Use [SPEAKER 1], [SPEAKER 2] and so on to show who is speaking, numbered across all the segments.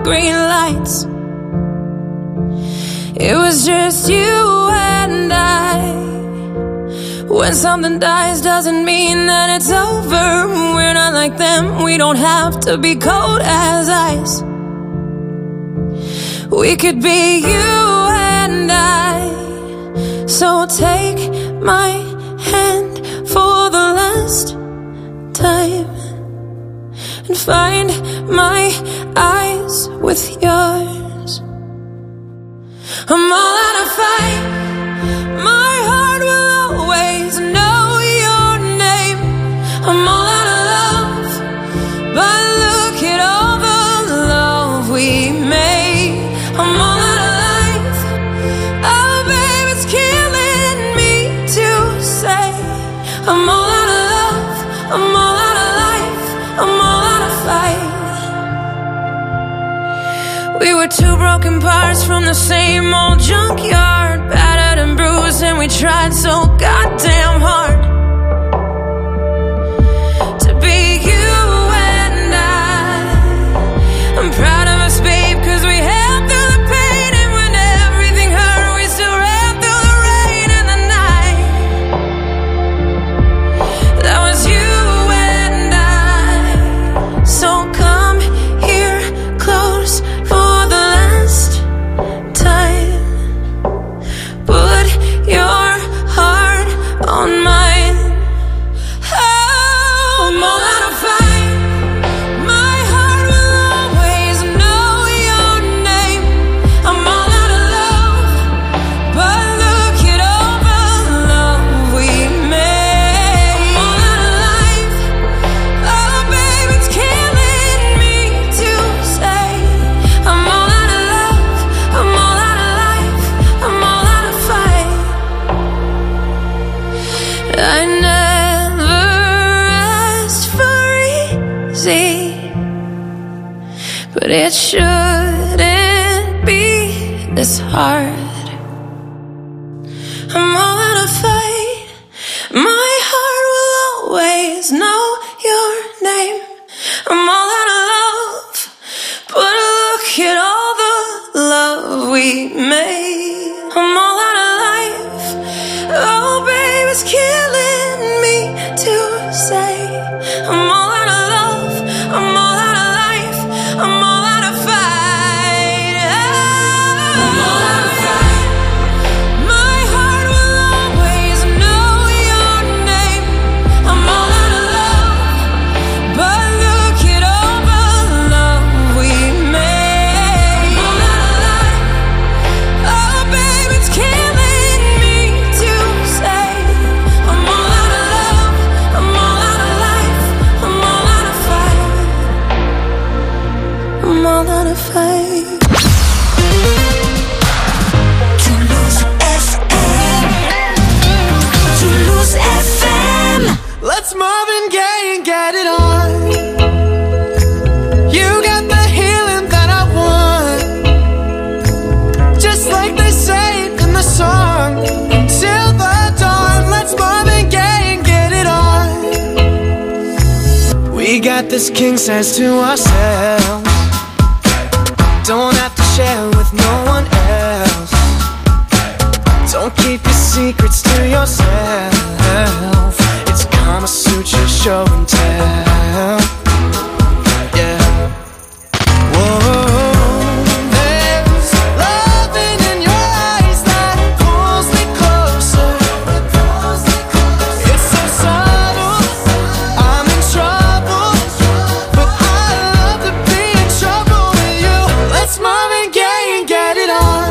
[SPEAKER 1] green lights. It was just you and I. When something dies doesn't mean that it's over. We're not like them, we don't have to be cold as ice. We could be you and I. So take my hand for the last time and find my eyes with yours. I'm all out of fight. My heart will always know your name. I'm all out of love, but look at all the love we made. I'm all out of life. Oh, babe, it's killing me to say I'm all out of love. I'm all out of life. I'm all out of fight. We were two broken parts from the same old junkyard, battered and bruised, and we tried so goddamn hard to be you and I. I'm proud of us, babe, cause we held through the pain, and when everything hurt, we still ran through the rain and the night. That was you and I. So come here close for the last time. Put your heart on mine. Oh, I'm all out of fight. My heart will always know your name. I'm all out of love, but look at all the love we made. I'm all out of life. Oh, babe, it's killing me to say I'm all out of love. I'm all out of life. I'm all out of fight. I never asked for easy, but it shouldn't be this hard. I'm all out of fight. My heart will always know your name. I'm all out of love, but look at all the love we made. I'm all out of life. Oh, babe, it's killing me to say I'm all out of love. I'm all out of life. I'm all out of fight. I'm all out of fight. My heart will always know your name. I'm all out of love, but look at all the love we made. I'm all out of life. Oh, babe, it's killing me to say I'm all out of love. I'm all out of life. I'm all out of fight. I'm all out of fight.
[SPEAKER 2] Toulouse FM. Toulouse FM.
[SPEAKER 3] Let's Marvin Gaye and get it on. You got the healing that I want, just like they say it in the song. Till the dawn, let's Marvin Gaye and get it on. We got this king size to ourselves. Don't have to share with no one else. Don't keep your secrets to yourself. It's Kama Sutra show and tell. Yeah. Whoa. There's loving in your eyes that pulls me closer. It's so subtle, I'm in trouble, but I love to be in trouble with you. Let's Marvin Gaye and get it on.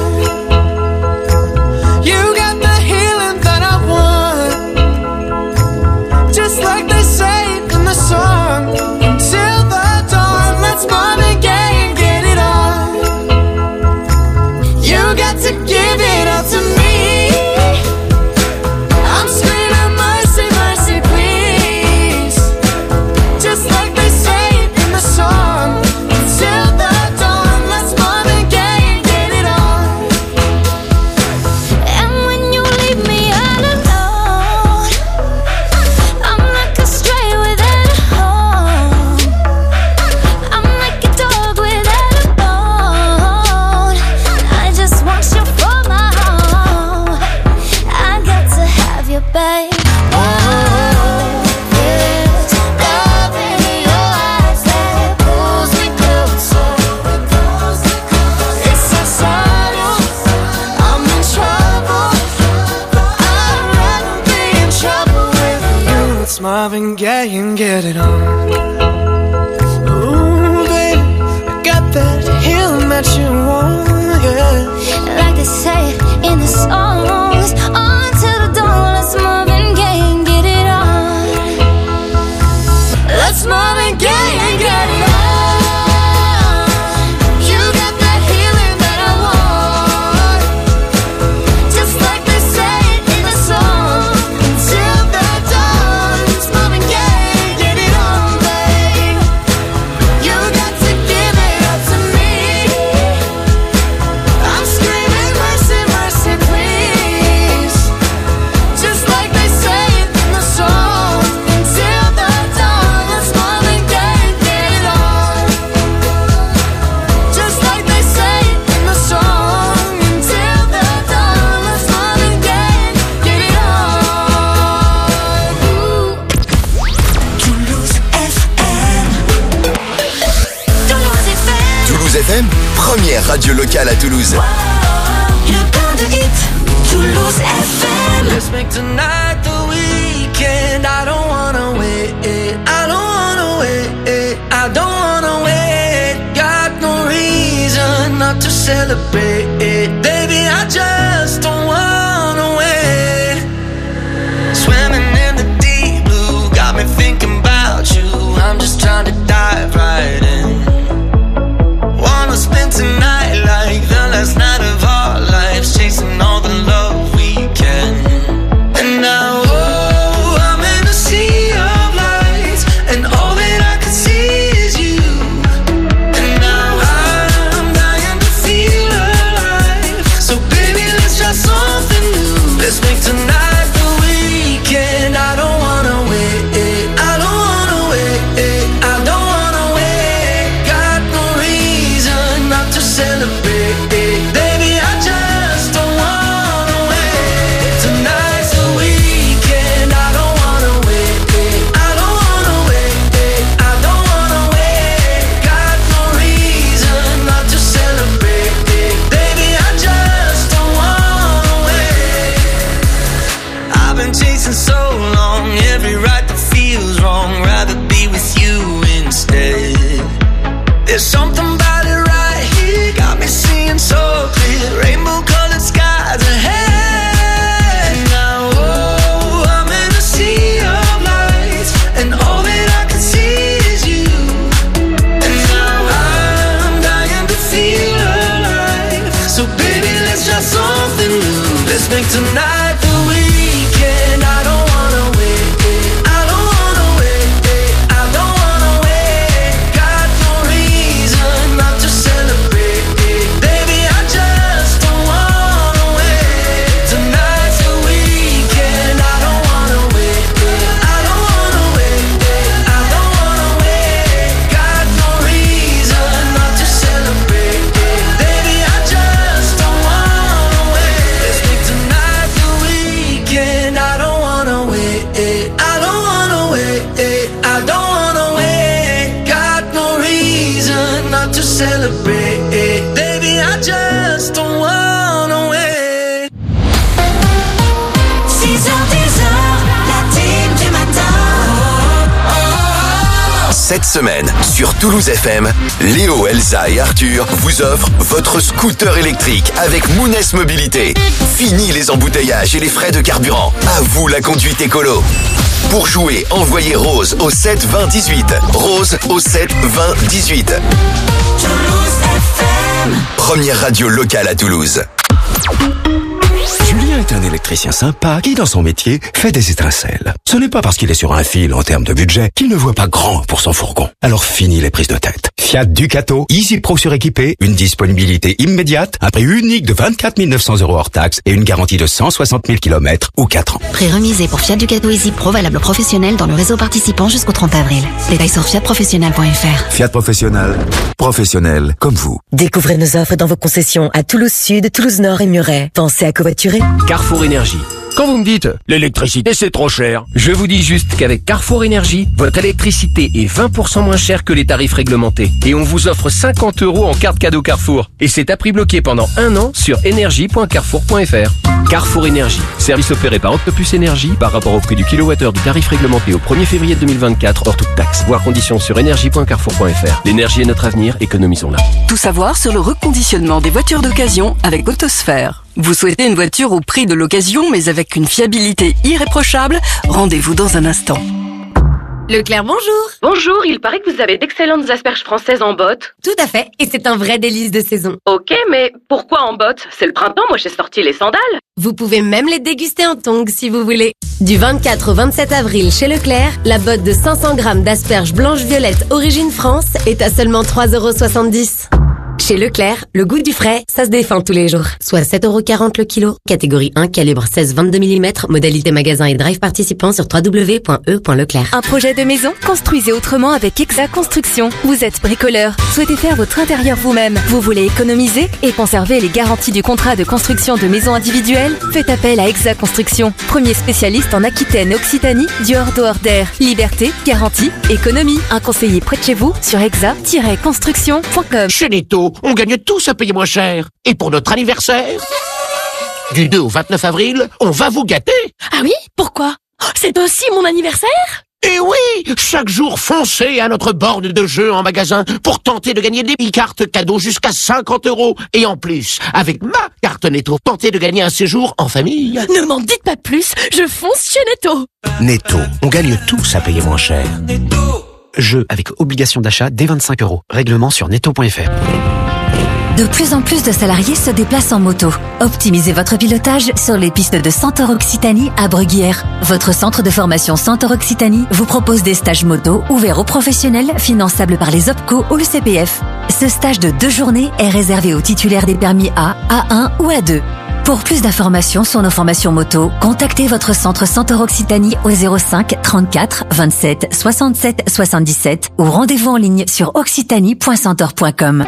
[SPEAKER 3] You got the healing that I want, just like they say it in the song. Until the dawn, let's Marvin Gaye and get it on. You got to give it up to me. I'm screaming mercy, mercy, please. Just like they say it in the song. Until the dawn, let's Marvin Gaye and get it on.
[SPEAKER 2] And when you leave me all alone, I'm like a stray without a home. I'm like a dog without a bone.
[SPEAKER 3] Marvin Gaye and get it on. Ooh, baby, I got that healing that you want, yeah.
[SPEAKER 2] Like they say in the songs, on to the dawn, let's Marvin Gaye and get it on. Let's Marvin Gaye and get it on.
[SPEAKER 4] Première radio locale à Toulouse.
[SPEAKER 2] Le plein de hits, Toulouse FM.
[SPEAKER 3] Let's make tonight the weekend. I don't wanna wait. I don't wanna wait. I don't wanna wait. Got no reason not to celebrate. Baby, I just don't wanna wait. Swimming in the deep blue got me thinking about you. I'm just trying to dive right in. Wanna spend tonight like the last night of our lives, chasing all the love we can. And now, oh, I'm in a sea of lights, and all that I can see is you. And now I'm dying to feel alive. So baby, let's try something new. Let's make tonight the weekend. I don't wanna wait. I don't wanna wait. I don't wanna wait. Got no reason not to celebrate. Baby, I just don't wanna wait. Tonight's the weekend. I don't wanna wait. I don't wanna wait. I don't wanna wait. Got no reason not to celebrate. Baby, I just don't wanna wait. I've been chasing so long, every right that feels wrong. Rather be with you instead. There's something about it right here, got me seeing so clear. Rainbow colored skies ahead. Now, oh, I'm in a sea of lights, and all that I can see is you. And now I'm dying to feel alive. So baby, let's try something new. Let's make tonight the weekend. I don't wanna wait. I don't wanna wait. I don't wanna wait. Got no reason not to celebrate. Baby, I just don't wanna wait. Tonight's the weekend. I don't wanna wait. I don't wanna wait. I don't wanna wait. Got no reason not to celebrate. Baby, I just don't wanna wait. Let's make tonight the weekend. I don't wanna wait. I don't wanna wait. I don't wanna wait. Got no reason not to celebrate. Baby, I just don't wanna wait.
[SPEAKER 2] 6h-10h, la team du matin.
[SPEAKER 4] Cette semaine, sur Toulouse FM, Léo, Elsa et Arthur vous offrent votre scooter électrique avec Mounès Mobilité. Fini les embouteillages et les frais de carburant. À vous la conduite écolo. Pour jouer, envoyez Rose au 7 20 18. Rose au 7 20 18.
[SPEAKER 2] Toulouse FM.
[SPEAKER 4] Première radio locale à Toulouse.
[SPEAKER 5] Julien est un électricien sympa qui, dans son métier, fait des étincelles. Ce n'est pas parce qu'il est sur un fil en termes de budget qu'il ne voit pas grand pour son fourgon. Alors fini les prises de tête. Fiat Ducato, Easy Pro suréquipé, une disponibilité immédiate, un prix unique de 24 900 € hors taxe et une garantie de 160 000 km ou 4 ans.
[SPEAKER 6] Prix remisé pour Fiat Ducato Easy Pro valable professionnel dans le réseau participant jusqu'au 30 avril. Détails sur fiatprofessionnel.fr.
[SPEAKER 5] Fiat Professionnel, professionnel comme vous.
[SPEAKER 7] Découvrez nos offres dans vos concessions à Toulouse Sud, Toulouse Nord et Muret. Pensez à covoiturer. Carrefour Énergie. Quand vous me dites « l'électricité c'est trop cher », je vous dis juste qu'avec Carrefour Énergie, votre électricité est 20% moins chère que les tarifs réglementés. Et on vous offre 50 € en carte cadeau Carrefour. Et c'est à prix bloqué pendant 1 an sur énergie.carrefour.fr. Carrefour Énergie, service opéré par Octopus Énergie par rapport au prix du kilowattheure du tarif réglementé au 1er février 2024 hors toute taxe. Voir conditions sur énergie.carrefour.fr. L'énergie est notre avenir, économisons-la.
[SPEAKER 8] Tout savoir sur le reconditionnement des voitures d'occasion avec Autosphère. Vous souhaitez une voiture au prix de l'occasion mais avec une fiabilité irréprochable? Rendez-vous dans un instant.
[SPEAKER 9] Leclerc, bonjour.
[SPEAKER 10] Bonjour, il paraît que vous avez d'excellentes asperges françaises en botte.
[SPEAKER 9] Tout à fait, et c'est un vrai délice de saison.
[SPEAKER 10] Ok, mais pourquoi en botte? C'est le printemps, moi j'ai sorti les sandales.
[SPEAKER 9] Vous pouvez même les déguster en tongs si vous voulez. Du 24 au 27 avril chez Leclerc, la botte de 500 grammes d'asperges blanches-violettes origine France est à seulement 3,70 €. Chez Leclerc, le goût du frais, ça se défend tous les jours. Soit 7,40 € le kilo, catégorie 1, calibre 16-22 mm, modalité magasin et drive participant sur www.e.leclerc.
[SPEAKER 11] Un projet de maison? Construisez autrement avec Exa Construction. Vous êtes bricoleur, souhaitez faire votre intérieur vous-même. Vous voulez économiser et conserver les garanties du contrat de construction de maison individuelle? Faites appel à Exa Construction, premier spécialiste en Aquitaine et Occitanie du hors-dehors d'air. Liberté, garantie, économie. Un conseiller près de chez vous sur exa-construction.com.
[SPEAKER 12] Chez Netto, on gagne tous à payer moins cher. Et pour notre anniversaire, du 2 au 29 avril, on va vous gâter.
[SPEAKER 13] Ah oui? Pourquoi? C'est aussi mon anniversaire?
[SPEAKER 12] Et oui, chaque jour, foncez à notre borne de jeu en magasin pour tenter de gagner des cartes cadeaux jusqu'à 50 €. Et en plus, avec ma carte Netto, tentez de gagner un séjour en famille.
[SPEAKER 13] Ne m'en dites pas plus, je fonce chez Netto.
[SPEAKER 12] Netto, on gagne tous à payer moins cher.
[SPEAKER 14] Jeu avec obligation d'achat dès 25 €. Règlement sur netto.fr.
[SPEAKER 15] De plus en plus de salariés se déplacent en moto. Optimisez votre pilotage sur les pistes de Centaure Occitanie à Bruguière. Votre centre de formation Centaure Occitanie vous propose des stages moto ouverts aux professionnels, finançables par les OPCO ou le CPF. Ce stage de 2 journées est réservé aux titulaires des permis A, A1 ou A2. Pour plus d'informations sur nos formations moto, contactez votre centre Centaure Occitanie au 05 34 27 67 77 ou rendez-vous en ligne sur occitanie.centaure.com.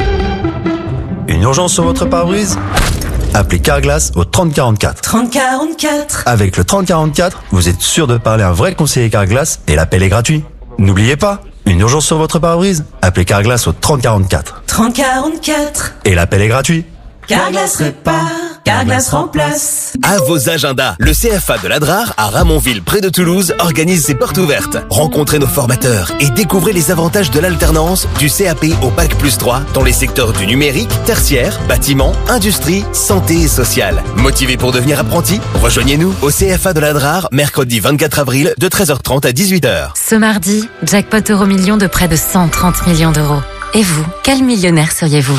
[SPEAKER 16] Une urgence sur votre pare-brise? Appelez Carglass au 3044.
[SPEAKER 17] 3044.
[SPEAKER 16] Avec le 3044, vous êtes sûr de parler à un vrai conseiller Carglass et l'appel est gratuit. N'oubliez pas, une urgence sur votre pare-brise? Appelez Carglass au 3044.
[SPEAKER 17] 3044.
[SPEAKER 16] Et l'appel est gratuit.
[SPEAKER 17] Carglass répare, Carglass remplace.
[SPEAKER 4] À vos agendas, le CFA de l'Adrar à Ramonville, près de Toulouse, organise ses portes ouvertes. Rencontrez nos formateurs et découvrez les avantages de l'alternance du CAP au Bac+3 dans les secteurs du numérique, tertiaire, bâtiment, industrie, santé et social. Motivé pour devenir apprenti? Rejoignez-nous au CFA de l'Adrar, mercredi 24 avril de 13h30 à 18h.
[SPEAKER 18] Ce mardi, jackpot Euromillions de près de 130 millions d'euros. Et vous, quel millionnaire seriez-vous?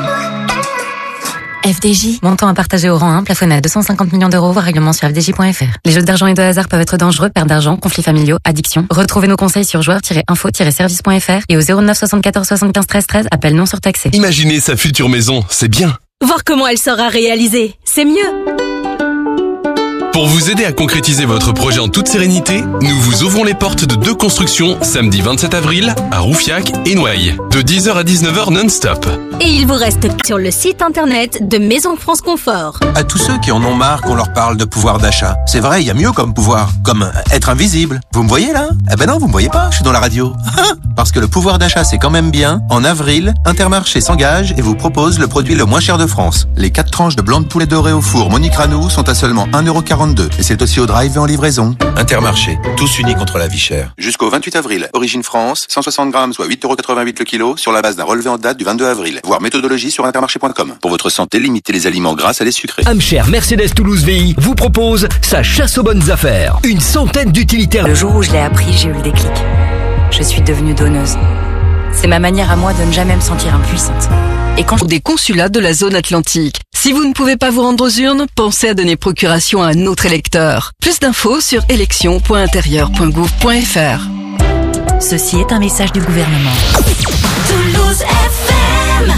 [SPEAKER 18] FDJ, montant à partager au rang 1, plafonné à 250 millions d'euros, voir règlement sur fdj.fr. Les jeux d'argent et de hasard peuvent être dangereux, perte d'argent, conflits familiaux, addiction. Retrouvez nos conseils sur joueurs-info-service.fr et au 09 74 75 13 13, appel non surtaxé.
[SPEAKER 19] Imaginez sa future maison, c'est bien.
[SPEAKER 13] Voir comment elle sera réalisée, c'est mieux.
[SPEAKER 19] Pour vous aider à concrétiser votre projet en toute sérénité, nous vous ouvrons les portes de 2 constructions samedi 27 avril à Roufiac et Noailles, de 10h à 19h non-stop.
[SPEAKER 13] Et il vous reste sur le site internet de Maison France Confort.
[SPEAKER 20] À tous ceux qui en ont marre qu'on leur parle de pouvoir d'achat. C'est vrai, il y a mieux comme pouvoir, comme être invisible. Vous me voyez là? Eh ben non, vous me voyez pas, je suis dans la radio. Parce que le pouvoir d'achat c'est quand même bien. En avril, Intermarché s'engage et vous propose le produit le moins cher de France. Les 4 tranches de blanc de poulet doré au four Monique Ranou sont à seulement 1,42 €. Et c'est aussi au drive et en livraison. Intermarché, tous unis contre la vie chère. Jusqu'au 28 avril, Origine France, 160 grammes, soit 8,88 € le kilo, sur la base d'un relevé en date du 22 avril. Voir méthodologie sur intermarché.com. Pour votre santé, limitez les aliments gras à les sucrés.
[SPEAKER 21] Amcher Mercedes Toulouse VI vous propose sa chasse aux bonnes affaires. Une centaine d'utilitaires.
[SPEAKER 22] Le jour où je l'ai appris, j'ai eu le déclic. Je suis devenue donneuse. C'est ma manière à moi de ne jamais me sentir impuissante.
[SPEAKER 8] Et quand des consulats de la zone atlantique. Si vous ne pouvez pas vous rendre aux urnes, pensez à donner procuration à un autre électeur. Plus d'infos sur élection.intérieur.gouv.fr.
[SPEAKER 15] Ceci est un message du gouvernement.
[SPEAKER 17] Toulouse FM.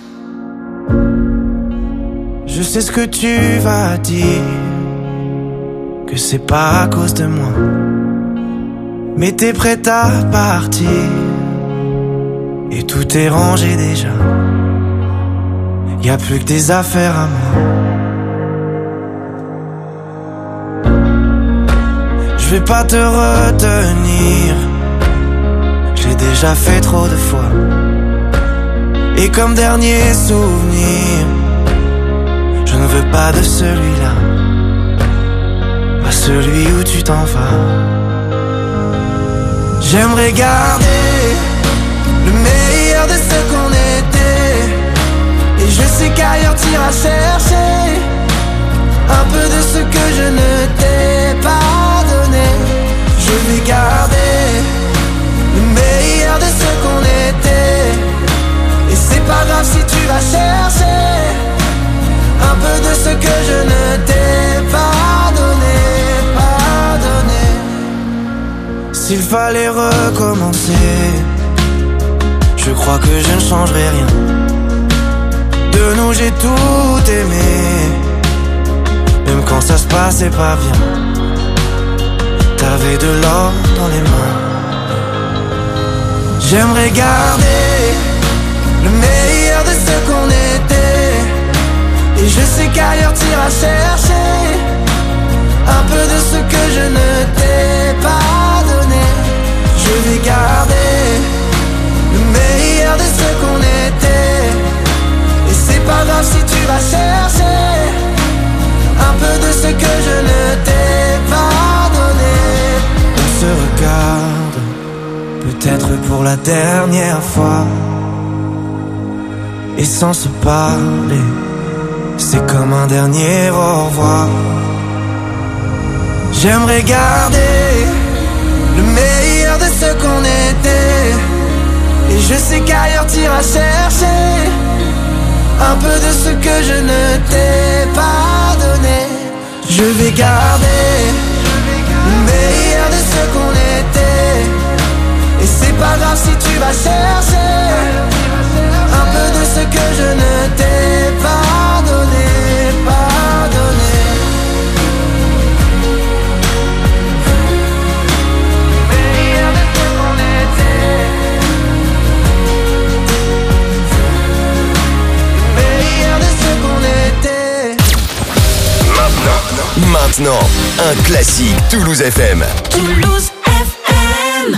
[SPEAKER 3] Je sais ce que tu vas dire, que c'est pas à cause de moi, mais t'es prête à partir et tout est rangé déjà. Y a plus que des affaires à moi. Je vais pas te retenir, j'ai déjà fait trop de fois. Et comme dernier souvenir, je ne veux pas de celui-là, pas celui où tu t'en vas. J'aimerais garder le meilleur de ce qu'on était, et je sais qu'ailleurs t'iras chercher un peu de ce que je ne t'ai pas donné. Je vais garder le meilleur de ce qu'on était, et c'est pas grave si tu vas chercher un peu de ce que je ne t'ai pas donné, pas donné. S'il fallait recommencer, je crois que je ne changerai rien. De nous j'ai tout aimé, même quand ça se passait pas bien. T'avais de l'or dans les mains. J'aimerais garder le meilleur de ce qu'on était, et je sais qu'ailleurs t'iras chercher un peu de ce que je ne t'ai pas donné. Je vais garder le meilleur de ce qu'on était, et c'est pas grave si tu vas chercher un peu de ce que je ne t'ai pas donné. On se regarde, peut-être pour la dernière fois, et sans se parler, c'est comme un dernier au revoir. J'aimerais garder le meilleur de ce qu'on était, et je sais qu'ailleurs t'iras chercher un peu de ce que je ne t'ai pas donné. Je vais garder le meilleur de ce qu'on était, et c'est pas grave si tu vas chercher un peu de ce que je ne t'ai pas donné, pas donné.
[SPEAKER 4] Maintenant, un classique Toulouse FM.
[SPEAKER 17] Toulouse FM.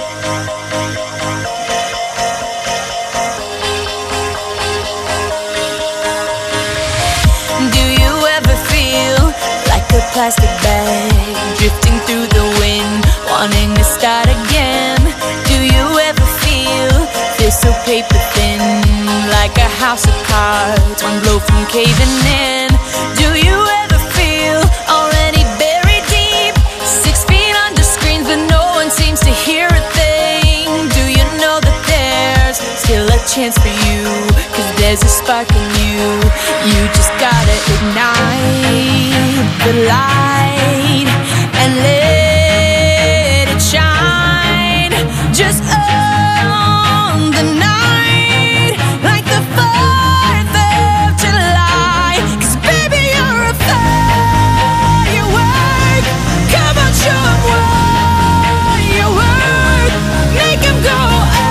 [SPEAKER 1] Do you ever feel like a plastic bag drifting through the wind, wanting to start again? Do you ever feel so paper thin, like a house of cards, one blow from caving in? Do you ever feel already buried deep, 6 feet under screens but no one seems to hear a thing? Do you know that there's still a chance for you, 'cause there's a spark in you. You just gotta ignite the light and let it shine. Just on the night, like the 4th of July. 'Cause baby, you're a firework. Come on, show 'em what you're worth. Make 'em go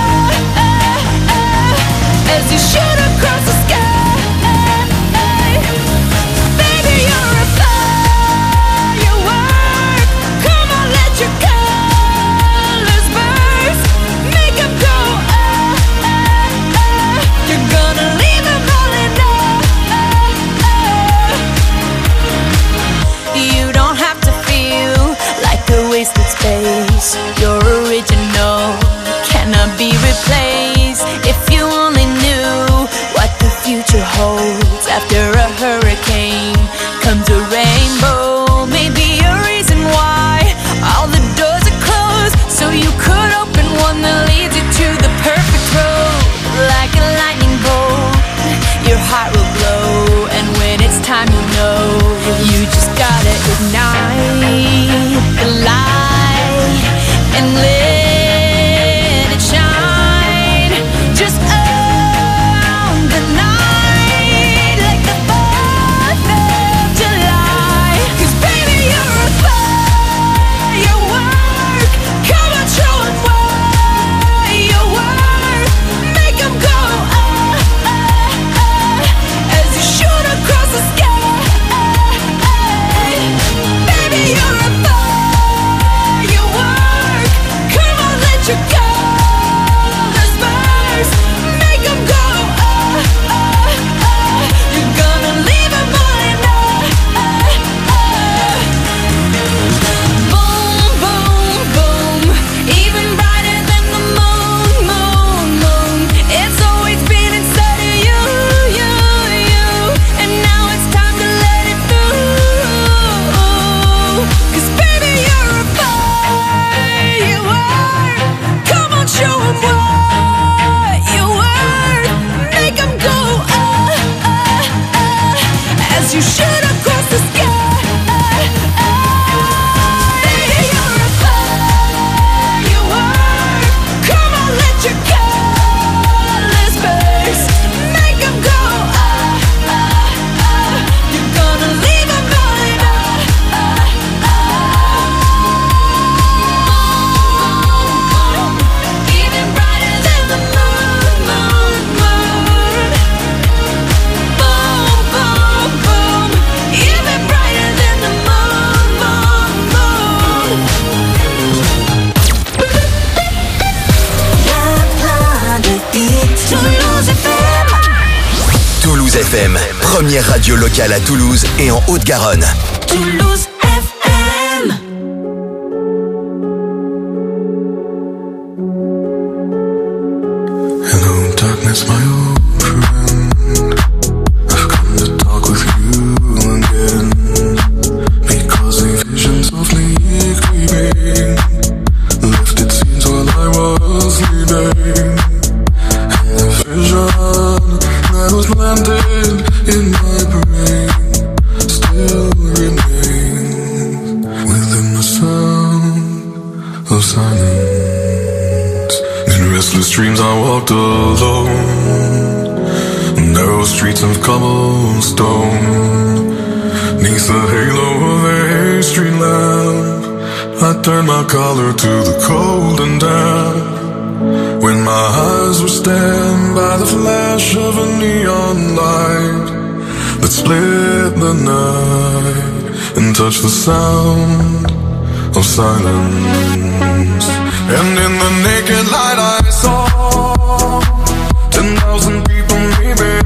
[SPEAKER 1] as you shoot across the sky. Baby, you're a firework. Come on, let your colors burst. Make 'em go you're gonna leave 'em all in You don't have to feel like a wasted space. You're original, cannot be replaced. If you only knew what the future holds. After a hurricane comes a rainbow. Maybe a reason why all the doors are closed, so you could open one that leads you to the perfect road. Like a lightning bolt, your heart will glow, and when it's time you know, you just gotta ignite the light and let it shine. Just on the night, like the 4th 'cause you shoot across the sky. Baby, you're a firework. Come on, let your colors burst. Make them go, You're gonna leave them going, Even brighter than the moon, moon, moon. Boom, boom, boom. Even brighter than the moon, moon, moon. Toulouse FM.
[SPEAKER 4] Toulouse FM, première radio locale à Toulouse et en Haute-Garonne.
[SPEAKER 1] Toulouse FM.
[SPEAKER 2] Hello, darkness, my old friend. I've come to talk with you again. Because the visions of me creeping left its scenes while I was sleeping. And the vision that was planted in my brain still remains within the sound of silence. In restless dreams I walked alone, narrow streets of cobblestone. Neath the halo of a street lamp, I turned my collar to the cold and damp. When my eyes were stabbed by the flash of a neon light that split the night and touched the sound of silence. And in the naked light I saw 10,000 people maybe.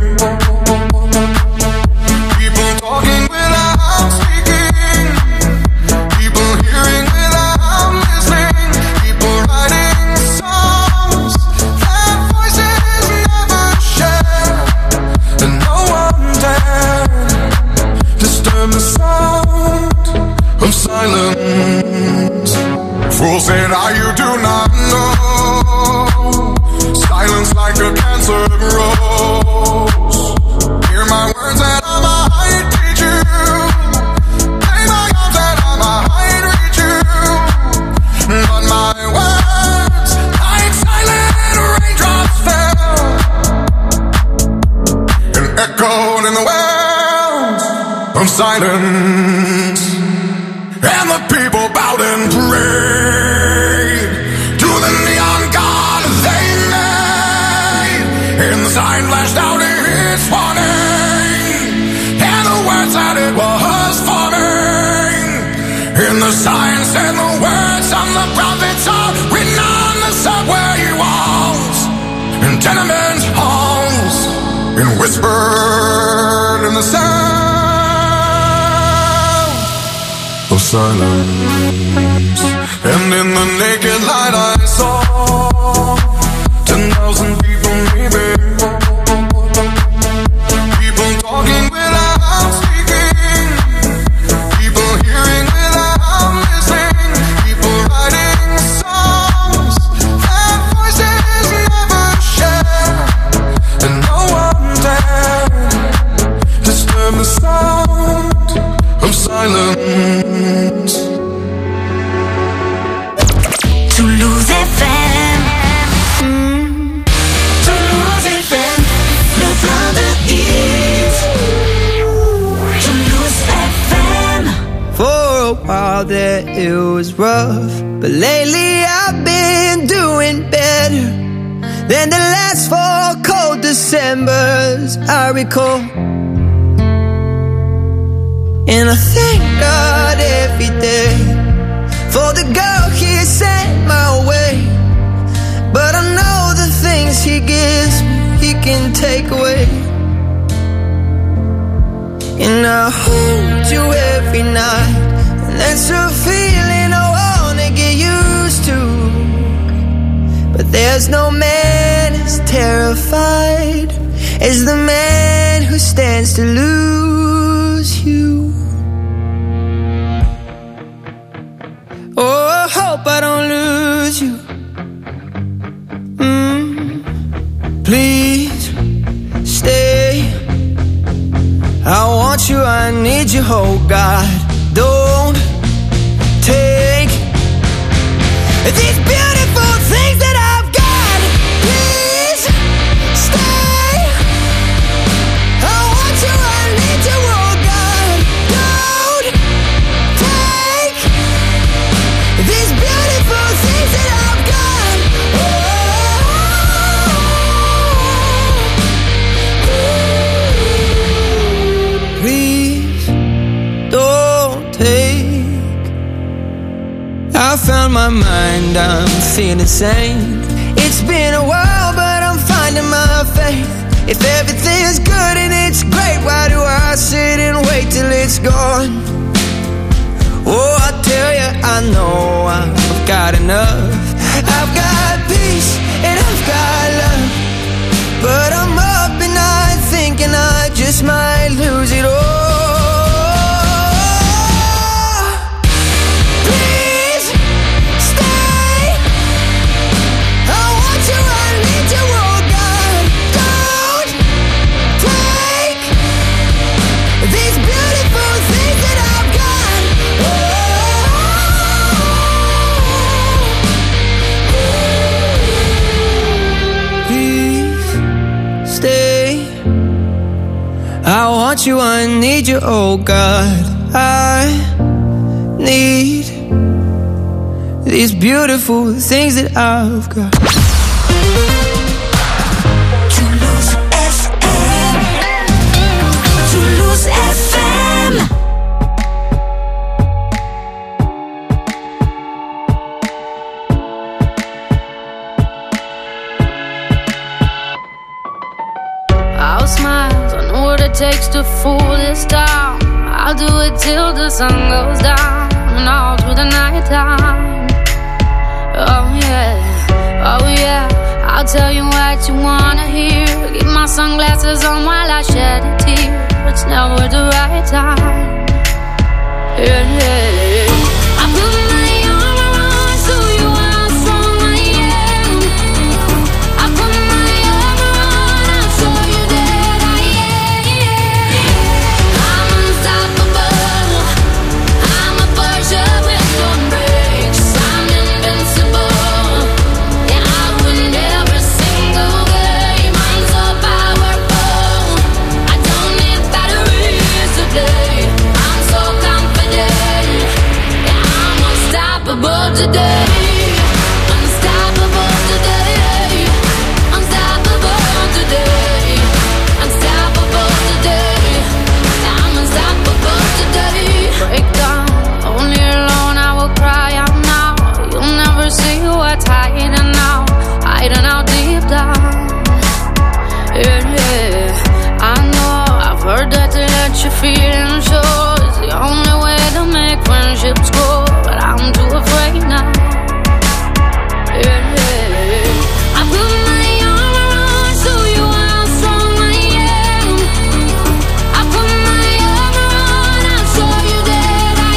[SPEAKER 2] People talking without speaking. People hearing without listening. People writing songs that voices never share. And no one dared disturb the sound of silence. Fools said, you do not know. Silence like a cancer grows. Hear my words that I might teach you. Play my arms that I might reach you. But my words, like silent raindrops, fell and echoed in the wells of silence. And the people bowed and prayed to the neon god they made. And the sign flashed out its warning, and the words that it was forming. And the sign said the words of the prophets are written on the subway walls and tenement halls, and whispered in the sound of silence. And in the naked light I saw 10,000 people maybe. People talking without speaking. People hearing without listening. People writing songs that voices never share. And no one dared disturb the sound of silence.
[SPEAKER 1] Toulouse FM. Toulouse FM. Le plein de hits. Toulouse FM.
[SPEAKER 3] For a while there it was rough, but lately I've been doing better than the last 4 cold Decembers I recall. And I thank God every day for the girl He sent my way. But I know the things He gives me, He can take away. And I hold you every night, and that's a feeling I wanna get used to. But there's no man as terrified as the man who stands to lose you. Oh, I hope I don't lose you. Please stay. I want you, I I need you, oh God. Don't take these beautiful things that I've got. Please stay. I want you, I need you, oh God. Don't take these beautiful things that I've got. Please don't take. I found my mind, I'm feeling sane. It's been a while, but I'm finding my faith. If everything's good and it's great, why do I sit and wait till it's gone? Oh, I tell you, I know I've got enough. I've got peace and I've got love, but I'm up and I thinking I just might lose it all. Please stay. I want you, I need you, oh God. Don't take these beautiful things that I've got. Please stay. I want you, I need you, oh God. I need these beautiful things that I've got.
[SPEAKER 17] Toulouse FM. Toulouse FM.
[SPEAKER 5] I'll smile, I know what it takes to fool this town. I'll do it till the sun goes down and all through the night time. Oh yeah, I'll tell you what you wanna hear. Keep my sunglasses on while I shed a tear. It's never the right time. Yeah. I put my arm around so you how strong I am. I put my arm around, I'll show you that I am. I'm unstoppable. I'm a Porsche with no brakes. I'm invincible. Yeah, I win every single game. I'm so powerful. I don't need batteries to play. I'm so confident. Yeah, I'm unstoppable today. Unstoppable today. Unstoppable today. Unstoppable today. Yeah, I'm unstoppable today. Break down, only alone I will cry out now. You'll never see what's hiding out, hiding out deep down. Yeah, I know, I've heard that to let your feelings show is the only way to make friendships grow, but I'm too afraid now. Yeah, I put my arm around so you how strong I am. I put my arm around, I'll show you that I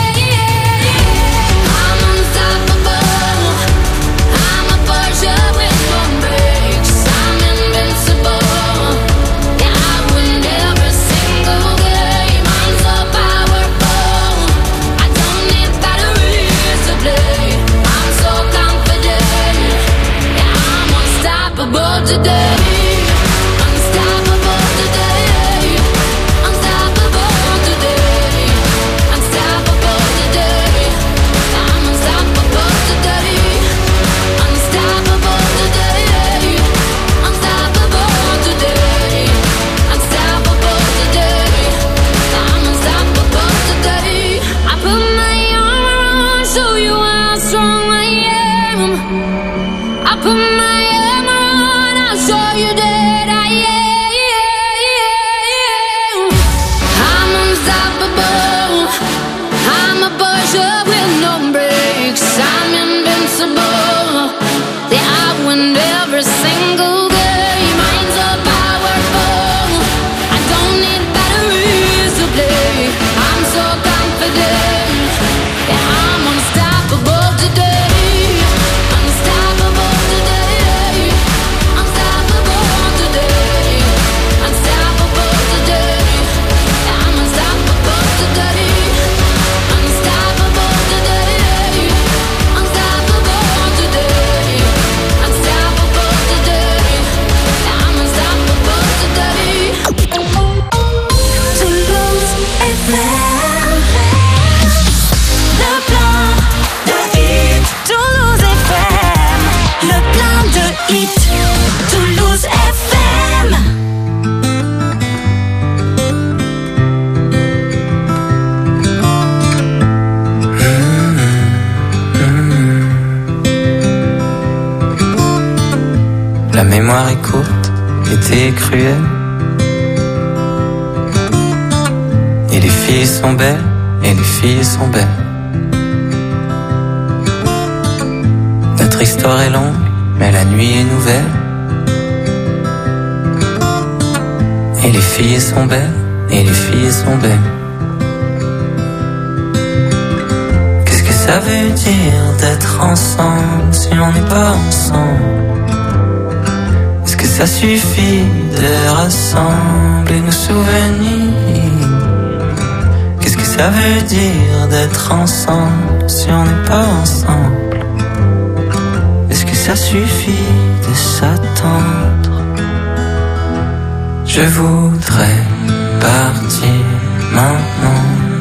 [SPEAKER 5] am. I'm unstoppable. I'm a Porsche with no brakes. I'm invincible. Yeah, I win every single game. I'm so powerful. I don't need batteries to play. I'm so confident. Yeah, I'm unstoppable today. Unstoppable today. Unstoppable today. Unstoppable today. I'm unstoppable today. Unstoppable today. Unstoppable today. Unstoppable today. I'm unstoppable today. I put my arm around, show you how strong I am. I put my arm around, I'll show you that I am. I'm unstoppable. I'm a Porsche with no brakes. I'm invincible. Yeah, I win every single game. I'm so powerful. I don't need batteries to play. I'm so confident. Yeah, I'm unstoppable today. Unstoppable today. Unstoppable today. Unstoppable today. Yeah, I'm unstoppable.
[SPEAKER 6] mémoire est courte, l'été est cruel. Et les filles sont belles, et les filles sont belles. Notre histoire est longue, mais la nuit est nouvelle. Et les filles sont belles, et les filles sont belles. Qu'est-ce que ça veut dire d'être ensemble si on n'est pas ensemble? Est-ce que ça suffit de rassembler nos souvenirs? Qu'est-ce que ça veut dire d'être ensemble si on n'est pas ensemble? Est-ce que ça suffit de s'attendre? Je voudrais partir maintenant,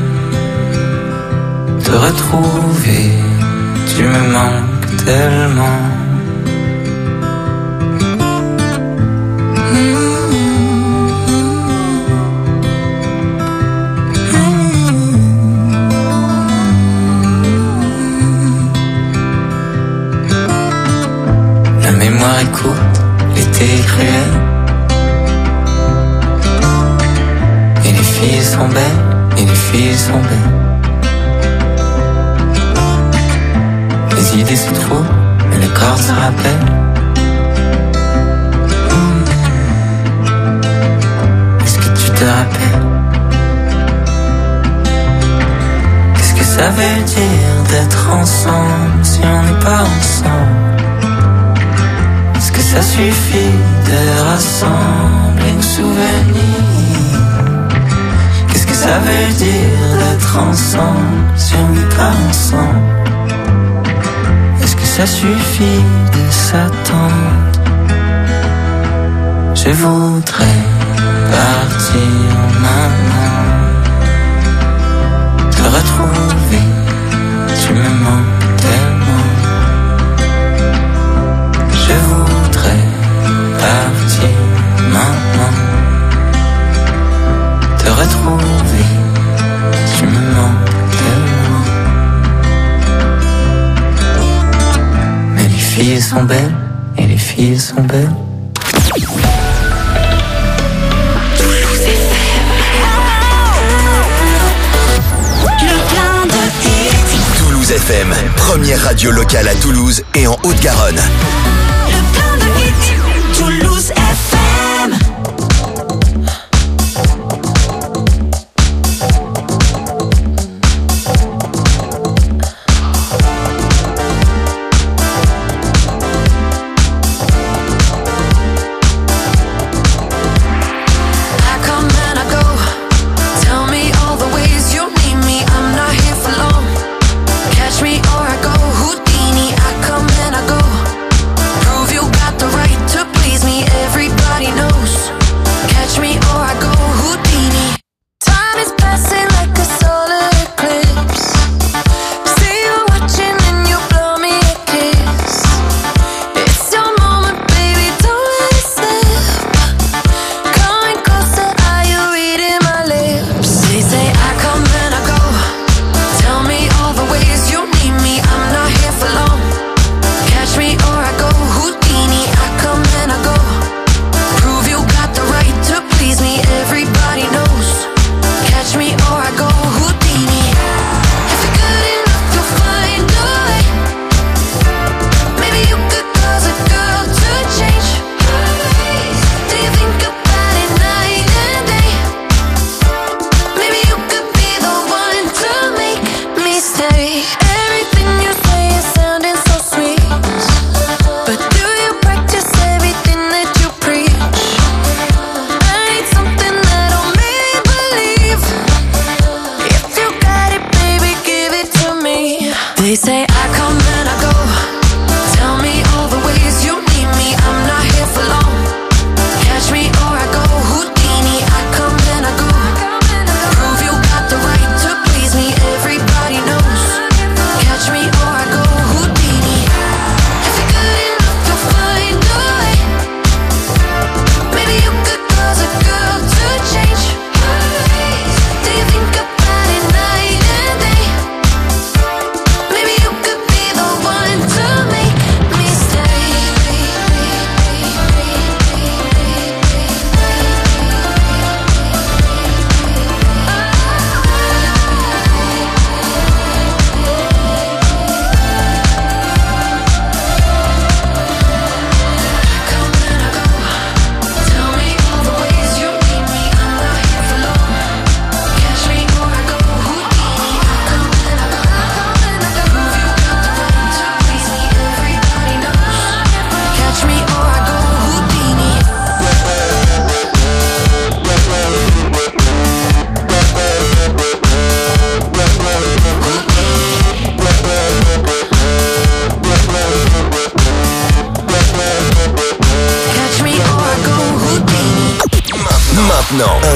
[SPEAKER 6] te retrouver, tu me manques tellement. La mémoire est courte, l'été est cruel. Et les filles sont belles, et les filles sont belles. Les idées se trouvent, et le corps se rappelle. Est-ce que tu te rappelles? Qu'est-ce que ça veut dire d'être ensemble si on n'est pas ensemble? Est-ce que ça suffit de rassembler nos souvenirs? Qu'est-ce que ça veut dire d'être ensemble si on n'est pas ensemble? Est-ce que ça suffit de s'attendre? Je voudrais partir maintenant, te retrouver, tu me manques tellement. Je voudrais partir maintenant, te retrouver, tu me manques tellement. Mais les filles sont belles, et les filles sont belles.
[SPEAKER 4] Toulouse FM, première radio locale à Toulouse et en Haute-Garonne.
[SPEAKER 17] Toulouse FM.
[SPEAKER 5] I come and I go. Tell me all the ways you need me. I'm not here for long. Catch me or I go Houdini. I come and I go.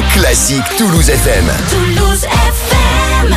[SPEAKER 4] Classique Toulouse FM.
[SPEAKER 17] Toulouse FM.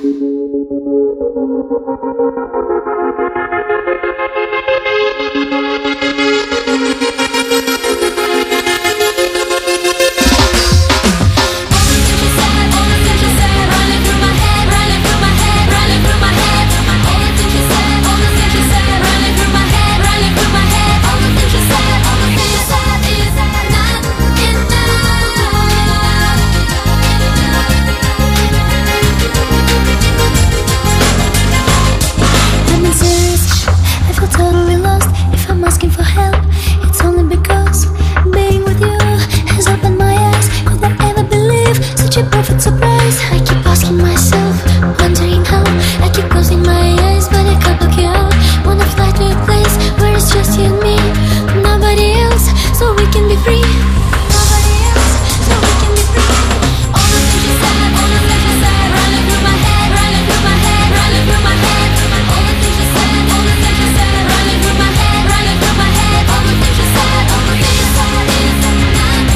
[SPEAKER 5] Surprise, I keep asking myself, wondering how. I keep closing my eyes, but I can't look you out. Wanna fly to a place where it's just you and me, nobody else, so we can be free. Nobody else, so we can be free. All the things you said, all the things you said, running through my head, running through my head, running through my head. All the things you said, all the things you said, running through my head, running through my head. All the things you said, all the things you said is enough,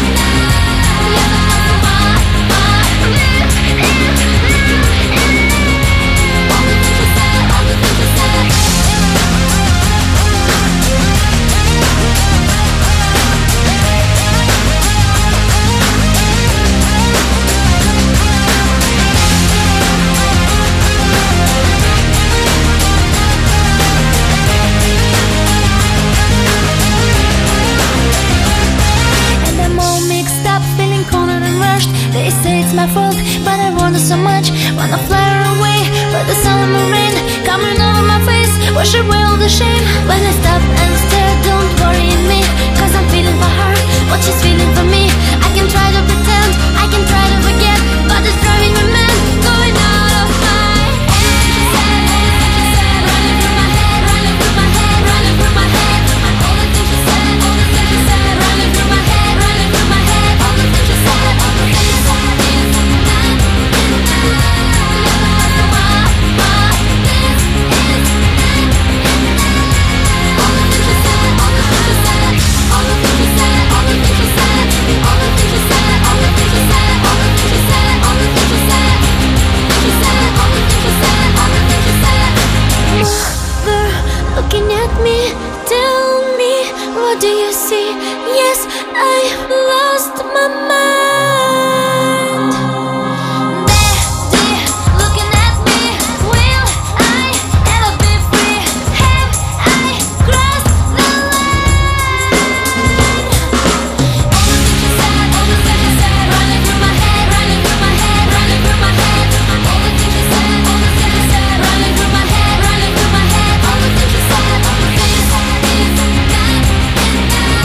[SPEAKER 5] They say it's my fault, but I want it so much. Wanna fly away, but the sun and the rain coming over my face, wash away all the shame. When I stop and stare, don't worry me, cause I'm feeling for her what she's feeling for me. I can try to pretend, I can try to forget, but it's driving me mad, going out of my head. Running through my head, running through my head, running through my head. All the things you said, all the things you said, running through my head, running through my head. All the things you said, all the things you said. Looking at me, tell me, what do you see? Yes, I lost my mind. Daddy, looking at me, will I ever be free? Have I crossed the line? All the things you said, all the things you said, running through my head, running through my head, running through my head. All the things you said, all the things you said, running through my head, running through my head. All the things you said, all the things you said is enough, enough.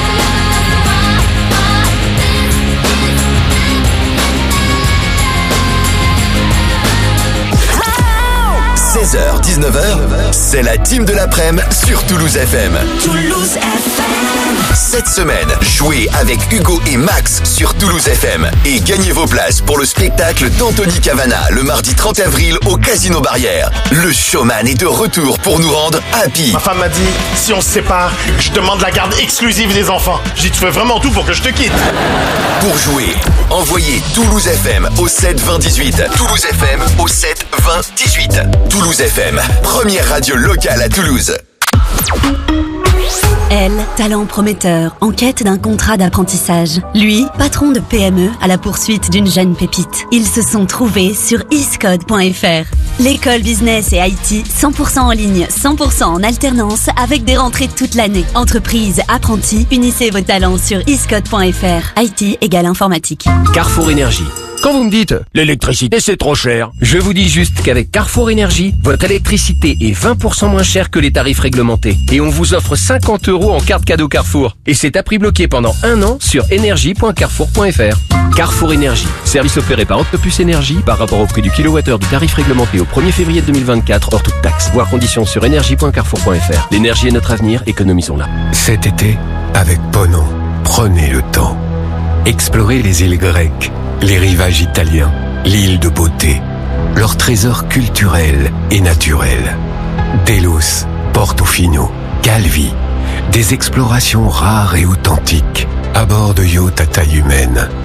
[SPEAKER 4] 16h, 19h, c'est la team de l'après-midi sur Toulouse FM.
[SPEAKER 17] Toulouse FM.
[SPEAKER 4] Cette semaine, jouez avec Hugo et Max sur Toulouse FM et gagnez vos places pour le spectacle d'Anthony Cavana le mardi 30 avril au Casino Barrière. Le showman est de retour pour nous rendre happy.
[SPEAKER 7] Ma femme m'a dit, si on se sépare, je demande la garde exclusive des enfants. J'ai dit, tu fais vraiment tout pour que je te quitte.
[SPEAKER 4] Pour jouer, envoyez Toulouse FM au 7 20 18. Toulouse FM au 7 20 18. Toulouse FM, première radio locale à Toulouse.
[SPEAKER 15] Elle, talent prometteur, en quête d'un contrat d'apprentissage. Lui, patron de PME à la poursuite d'une jeune pépite. Ils se sont trouvés sur iscode.fr. L'école business et IT, 100% en ligne, 100% en alternance, avec des rentrées toute l'année. Entreprise, apprentis, unissez vos talents sur iscode.fr. IT égale informatique.
[SPEAKER 21] Carrefour Énergie. Quand vous me dites « l'électricité c'est trop cher », je vous dis juste qu'avec Carrefour Énergie, votre électricité est 20% moins chère que les tarifs réglementés. Et on vous offre 50 € en carte cadeau Carrefour. Et c'est à prix bloqué pendant 1 an sur énergie.carrefour.fr. Carrefour Énergie, service opéré par Octopus Énergie par rapport au prix du kilowattheure du tarif réglementé au 1er février 2024 hors toute taxe. Voir conditions sur énergie.carrefour.fr. L'énergie est notre avenir, économisons-la.
[SPEAKER 10] Cet été, avec Pono, prenez le temps. Explorez les îles grecques, les rivages italiens, l'île de beauté, leurs trésors culturels et naturels. Delos, Portofino, Calvi, des explorations rares et authentiques à bord de yachts à taille humaine.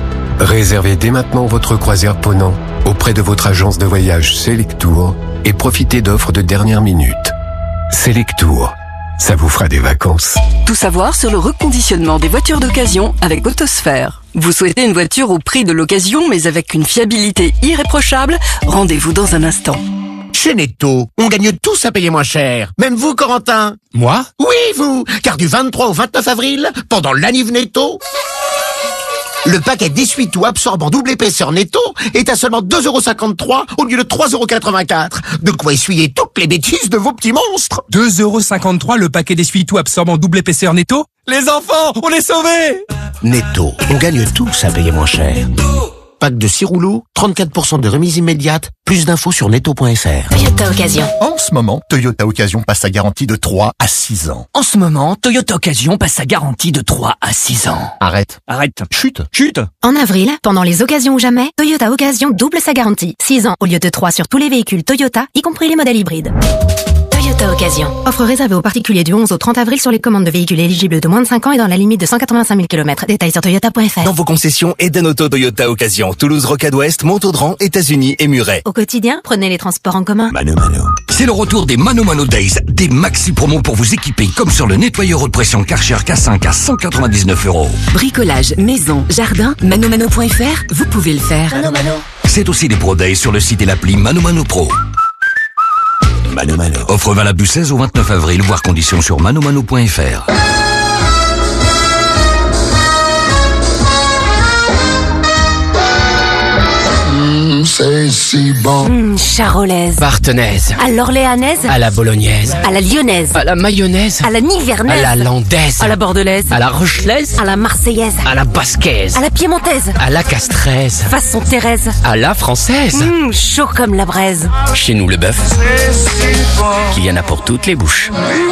[SPEAKER 10] Réservez dès maintenant votre croisière Ponant auprès de votre agence de voyage Selectour et profitez d'offres de dernière minute. Selectour, ça vous fera des vacances.
[SPEAKER 8] Tout savoir sur le reconditionnement des voitures d'occasion avec Autosphère. Vous souhaitez une voiture au prix de l'occasion mais avec une fiabilité irréprochable? Rendez-vous dans un instant.
[SPEAKER 12] Chez Netto, on gagne tous à payer moins cher. Même vous, Corentin.
[SPEAKER 21] Moi?
[SPEAKER 12] Oui, vous. Car du 23 au 29 avril, pendant l'Anniv Netto, le paquet d'essuie-tout absorbant double épaisseur Netto est à seulement 2,53€ au lieu de 3,84€. De quoi essuyer toutes les bêtises de vos petits monstres.
[SPEAKER 9] 2,53€ le paquet d'essuie-tout absorbant double épaisseur Netto? Les enfants, on est sauvés!
[SPEAKER 12] Netto, on gagne tous à payer moins cher. Pack de 6 rouleaux, 34% de remise immédiate. Plus d'infos sur netto.fr.
[SPEAKER 13] Toyota Occasion.
[SPEAKER 11] En ce moment, Toyota Occasion passe sa garantie de 3 à 6 ans.
[SPEAKER 23] En ce moment, Toyota Occasion passe sa garantie de 3 à 6 ans.
[SPEAKER 11] Arrête.
[SPEAKER 23] Chute.
[SPEAKER 13] En avril, pendant les occasions ou jamais, Toyota Occasion double sa garantie. 6 ans au lieu de 3 sur tous les véhicules Toyota, y compris les modèles hybrides. Toyota Occasion. Offre réservée aux particuliers du 11 au 30 avril sur les commandes de véhicules éligibles de moins de 5 ans et dans la limite de 185 000 km. Détails sur toyota.fr.
[SPEAKER 24] Dans vos concessions Eden Auto Toyota Occasion, Toulouse, Rocade Ouest, Montaudran, États-Unis et Muret.
[SPEAKER 13] Au quotidien, prenez les transports en commun.
[SPEAKER 24] Mano Mano.
[SPEAKER 25] C'est le retour des Mano Mano Days, des maxi promos pour vous équiper comme sur le nettoyeur haute pression Karcher K5 à 199€.
[SPEAKER 26] Bricolage, maison, jardin, manomano.fr, vous pouvez le faire.
[SPEAKER 13] Mano Mano.
[SPEAKER 25] C'est aussi des Pro Days sur le site et l'appli Mano Mano Pro. Mano Mano. Offre valable du 16 au 29 avril, voire conditions sur manomano.fr.
[SPEAKER 2] C'est si bon.
[SPEAKER 13] Charolaise.
[SPEAKER 21] Partenaise.
[SPEAKER 13] À l'orléanaise.
[SPEAKER 21] À la bolognaise.
[SPEAKER 13] À la lyonnaise.
[SPEAKER 21] À la mayonnaise.
[SPEAKER 13] À la nivernaise.
[SPEAKER 21] À la landaise.
[SPEAKER 13] À la bordelaise.
[SPEAKER 21] À la rochelaise.
[SPEAKER 13] À la marseillaise.
[SPEAKER 21] À la basquaise.
[SPEAKER 13] À la piémontaise.
[SPEAKER 21] À la castraise.
[SPEAKER 13] Façon Thérèse.
[SPEAKER 21] À la française.
[SPEAKER 13] Chaud comme la braise.
[SPEAKER 21] Chez nous, le bœuf, qu'il y en a pour toutes les bouches.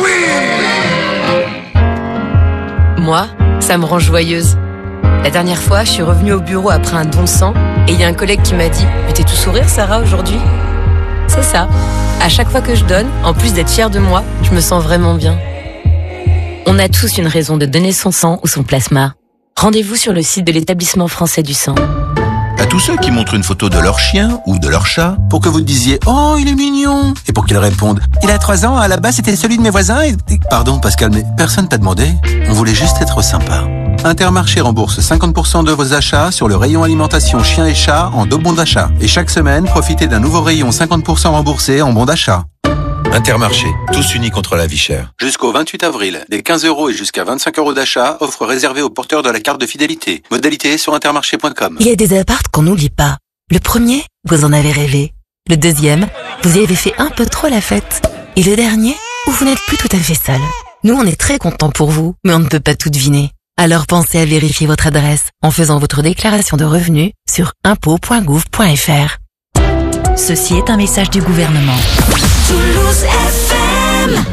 [SPEAKER 22] Moi, ça me rend joyeuse. La dernière fois, je suis revenue au bureau après un don de sang et il y a un collègue qui m'a dit « Mais t'es tout sourire, Sarah, aujourd'hui ?» C'est ça. À chaque fois que je donne, en plus d'être fière de moi, je me sens vraiment bien. On a tous une raison de donner son sang ou son plasma. Rendez-vous sur le site de l'Établissement français du sang.
[SPEAKER 20] À tous ceux qui montrent une photo de leur chien ou de leur chat pour que vous disiez « Oh, il est mignon !» et pour qu'ils répondent « Il a 3 ans, à la base c'était celui de mes voisins et... » Pardon Pascal, mais personne t'a demandé. On voulait juste être sympa. Intermarché rembourse 50% de vos achats sur le rayon alimentation chien et chat en 2 bons d'achat. Et chaque semaine, profitez d'un nouveau rayon 50% remboursé en bons d'achat. Intermarché, tous unis contre la vie chère. Jusqu'au 28 avril, des 15€ et jusqu'à 25€ d'achat, offre réservée aux porteurs de la carte de fidélité. Modalité sur intermarché.com.
[SPEAKER 26] Il y a des apparts qu'on n'oublie pas. Le premier, vous en avez rêvé. Le deuxième, vous y avez fait un peu trop la fête. Et le dernier, où vous n'êtes plus tout à fait seul. Nous, on est très contents pour vous, mais on ne peut pas tout deviner. Alors pensez à vérifier votre adresse en faisant votre déclaration de revenus sur impôts.gouv.fr. Ceci est un message du gouvernement.
[SPEAKER 17] Toulouse FM.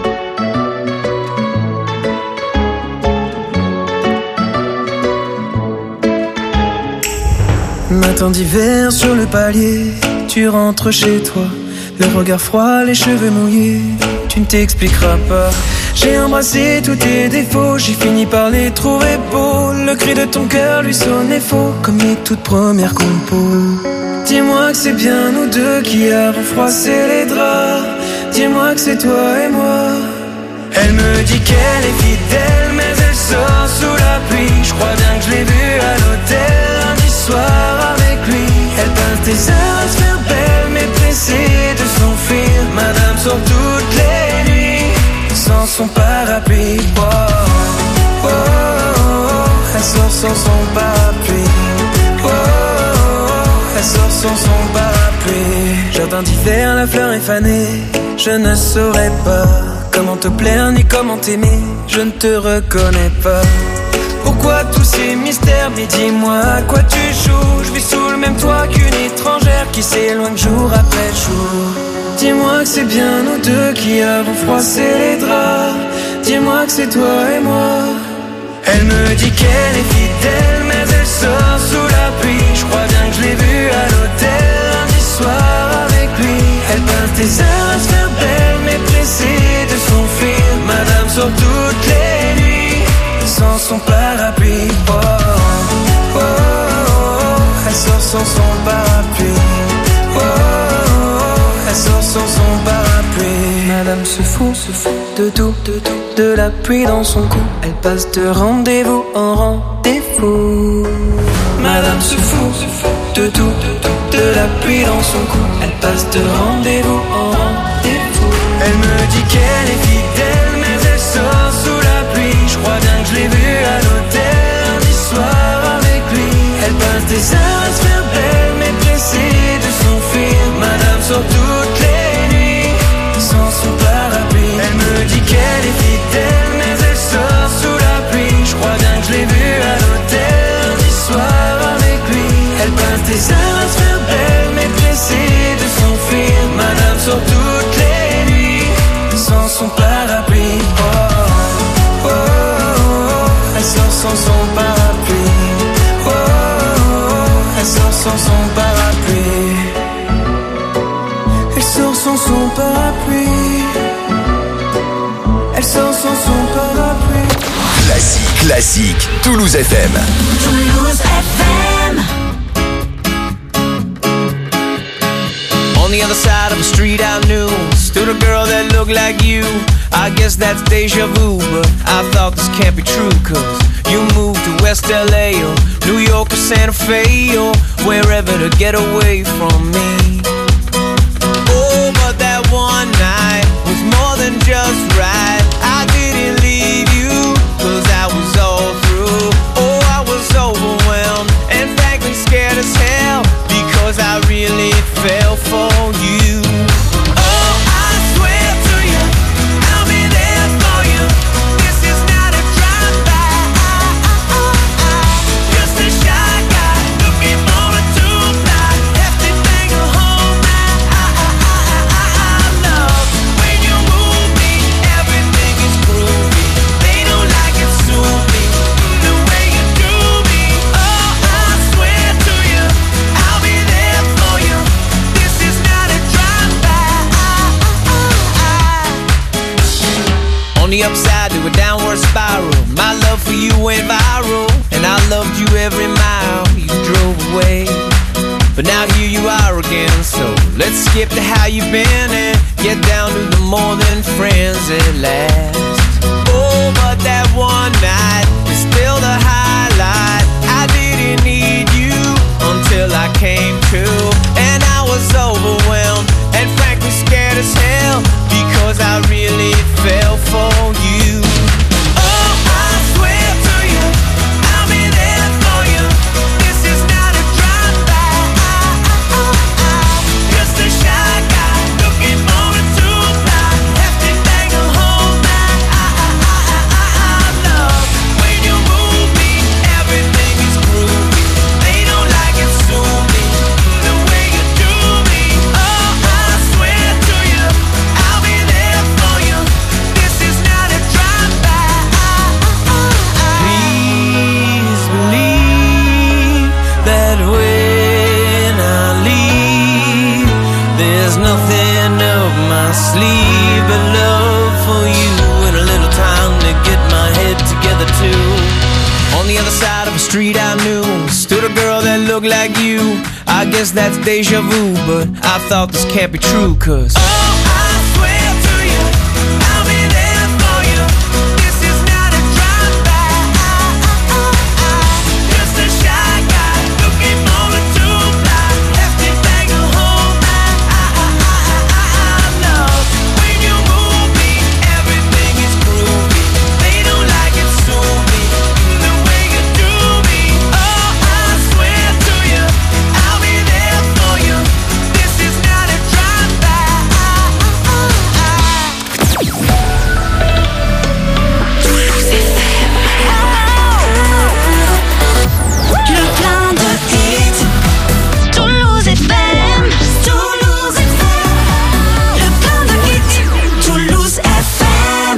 [SPEAKER 3] Matin d'hiver sur le palier, tu rentres chez toi, le regard froid, les cheveux mouillés, tu ne t'expliqueras pas. J'ai embrassé tous tes défauts, j'ai fini par les trouver beaux. Le cri de ton cœur lui sonnait faux, comme les toutes premières compos. Dis-moi que c'est bien nous deux qui avons froissé les draps. Dis-moi que c'est toi et moi. Elle me dit qu'elle est fidèle, mais elle sort sous la pluie. Je crois bien que je l'ai vue à l'hôtel lundi soir avec lui. Elle passe des heures à se faire belle, mais pressée de s'enfuir. Madame sort toutes les nuits sans son parapluie. Oh, oh, oh, oh. Elle sort sans son parapluie. Oh, oh, oh. Elle sort sans son parapluie. Jardin d'hiver, la fleur est fanée. Je ne saurais pas comment te plaire ni comment t'aimer. Je ne te reconnais pas. Pourquoi tous ces mystères? Mais dis-moi à quoi tu joues. Je vis sous le même toit qu'une étrangère qui s'éloigne jour après jour. Dis-moi que c'est bien nous deux qui avons froissé les draps. Dis-moi que c'est toi et moi. Elle me dit qu'elle est fidèle, mais elle sort sous la pluie. Je crois bien que je l'ai vue à l'hôtel lundi soir avec lui. Elle passe des heures à se faire belle, mais pressée de s'enfuir. Madame sort toutes les nuits sans son parapluie. Oh, oh, oh, oh. se fout de tout, de la pluie dans son cou. Elle passe de rendez-vous en rendez-vous. Madame se fout de tout, de la pluie dans son cou. Elle passe de rendez-vous en rendez-vous. Elle me dit qu'elle est fidèle, mais elle sort sous la pluie. Je crois bien que je l'ai vue à l'hôtel lundi soir avec lui. Elle passe des heures à se faire belle, mais pressée de s'enfuir. Madame sort toutes les nuits sans son parapluie. Elle me dit qu'elle est fidèle, mais elle sort sous la pluie. Je crois bien que je l'ai vue à l'hôtel lundi soir avec lui. Elle passe des heures à se faire belle, mais pressée de s'enfuir. Madame sort toutes les nuits sans son parapluie. Oh, oh, oh, oh. Elle sort sans son parapluie. Oh, oh, oh. Elle sort sans son parapluie. Elle sort sans son parapluie. Elle sort sans son parapluie.
[SPEAKER 4] Classique, Toulouse FM.
[SPEAKER 17] Toulouse FM.
[SPEAKER 1] On the other side of the street I knew stood a girl that looked like you. I guess that's deja vu, but I thought this can't be true. Cause you moved to West LA or New York or Santa Fe or wherever to get away from me. Oh, but that one night was more than just right. I didn't leave you cause I was all through. Oh, I was overwhelmed and frankly scared as hell because I really fell for you. Oh, I swear to you, I'll be there for you. This is not a drive-by. Just a shy guy looking for a two-fly. Hefty thing to hold my love. When you move me, everything is groovy. They don't like it, sue me the way you do me. Oh, I swear to you, I'll be there for you. This is not a drive-by. On the upside to a downward spiral, my love for you went viral, and I loved you every mile you drove away. But now here you are again, so let's skip to how you've been and get down to the more than friends at last. Oh, but that one night is still the highlight. I didn't need you until I came to, and I was overwhelmed and frankly scared as hell because I really fell for you. Oh, I swear to you, I'll be there for you. This is not a drive-by. Just a shy guy looking for a two-fly. Hefty thing to hold my love. When you move me, everything is groovy. They don't like it, sue me the way you do me. Oh, I swear to you, I'll be there for you. This is not a drive-by. Please believe that when I leave, there's nothing up my sleeve but love for you and a little time to get my head together too. On the other side of the street I knew stood a girl that looked like you. I guess that's deja vu, but I thought this can't be true. Cause oh, I swear to you, I'll be there for you. This is not a drive-by. Just a shy guy looking for a two-fly. Hefty thing to hold my love. When you move me, everything is groovy. They don't like it, sue me the way you do me. Oh, I swear to you, I'll be there for you. This is not a drive-by.
[SPEAKER 17] Le plein de hits. Toulouse FM. Toulouse FM. Le plein de hits. Toulouse FM.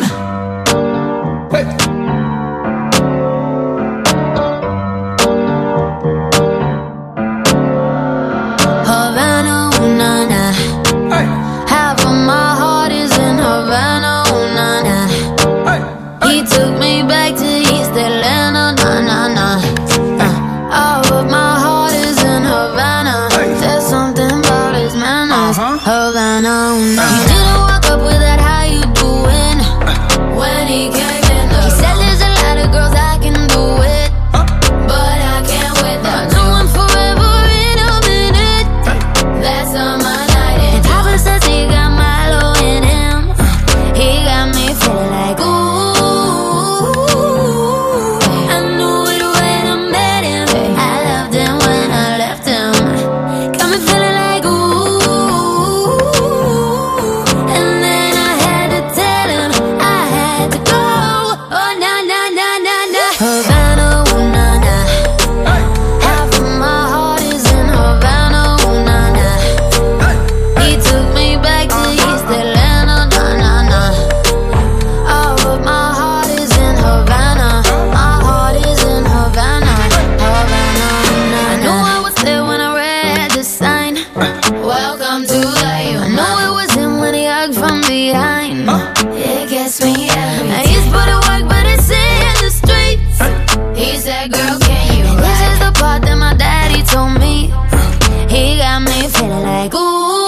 [SPEAKER 5] Havana, ooh, na, na. Half of my heart is in Havana, ooh, na, na. He took me back to East Atlanta, na, na, na. Half of my heart is in Havana. There's something about his manners. Havana, ooh, na. You didn't walk up with that how you feeling like ooh.